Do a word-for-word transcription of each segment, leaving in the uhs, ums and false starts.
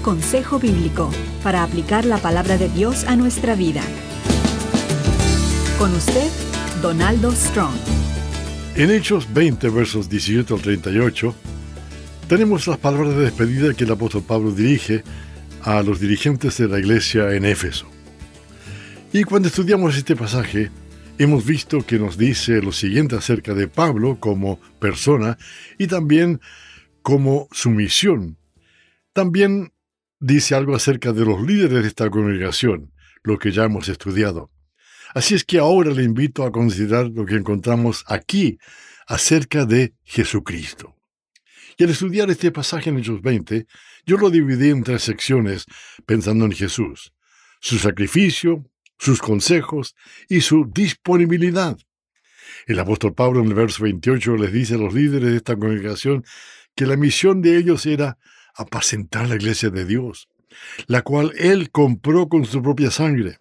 consejo bíblico para aplicar la palabra de Dios a nuestra vida. Con usted, Donaldo Strong. En Hechos veinte, versos diecisiete al treinta y ocho, tenemos las palabras de despedida que el apóstol Pablo dirige a los dirigentes de la iglesia en Éfeso. Y cuando estudiamos este pasaje, hemos visto que nos dice lo siguiente acerca de Pablo como persona y también como su misión. También dice algo acerca de los líderes de esta congregación, lo que ya hemos estudiado. Así es que ahora le invito a considerar lo que encontramos aquí acerca de Jesucristo. Y al estudiar este pasaje en Hechos veinte, yo lo dividí en tres secciones pensando en Jesús, su sacrificio, sus consejos y su disponibilidad. El apóstol Pablo en el verso veintiocho les dice a los líderes de esta congregación que la misión de ellos era apacentar la iglesia de Dios, la cual él compró con su propia sangre.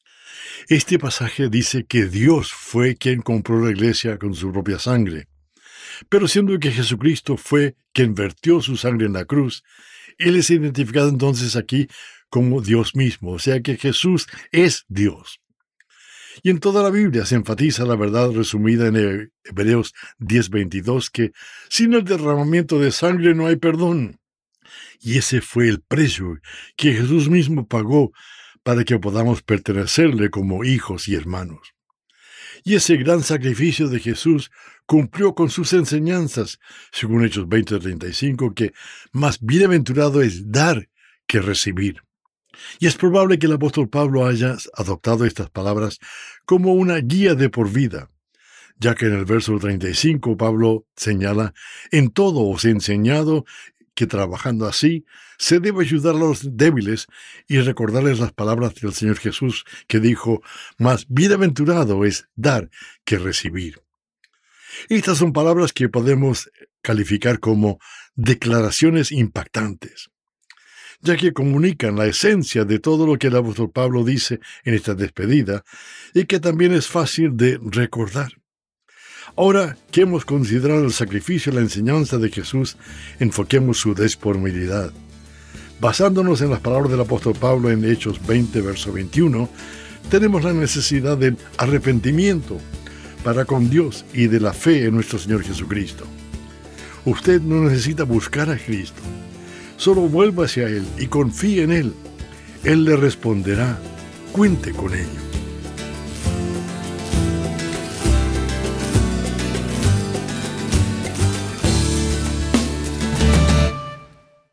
Este pasaje dice que Dios fue quien compró la iglesia con su propia sangre. Pero siendo que Jesucristo fue quien vertió su sangre en la cruz, él es identificado entonces aquí como Dios mismo, o sea que Jesús es Dios. Y en toda la Biblia se enfatiza la verdad resumida en Hebreos diez veintidós, que sin el derramamiento de sangre no hay perdón. Y ese fue el precio que Jesús mismo pagó para que podamos pertenecerle como hijos y hermanos. Y ese gran sacrificio de Jesús cumplió con sus enseñanzas, según Hechos veinte treinta y cinco, que más bienaventurado es dar que recibir. Y es probable que el apóstol Pablo haya adoptado estas palabras como una guía de por vida, ya que en el verso treinta y cinco Pablo señala: en todo os he enseñado que trabajando así se debe ayudar a los débiles y recordarles las palabras del Señor Jesús que dijo: más bienaventurado es dar que recibir. Estas son palabras que podemos calificar como declaraciones impactantes, ya que comunican la esencia de todo lo que el apóstol Pablo dice en esta despedida y que también es fácil de recordar. Ahora que hemos considerado el sacrificio y la enseñanza de Jesús, enfoquemos su disponibilidad. Basándonos en las palabras del apóstol Pablo en Hechos veinte, verso veintiuno, tenemos la necesidad del arrepentimiento para con Dios y de la fe en nuestro Señor Jesucristo. Usted no necesita buscar a Cristo. Solo vuelva hacia Él y confíe en Él. Él le responderá. Cuente con ello.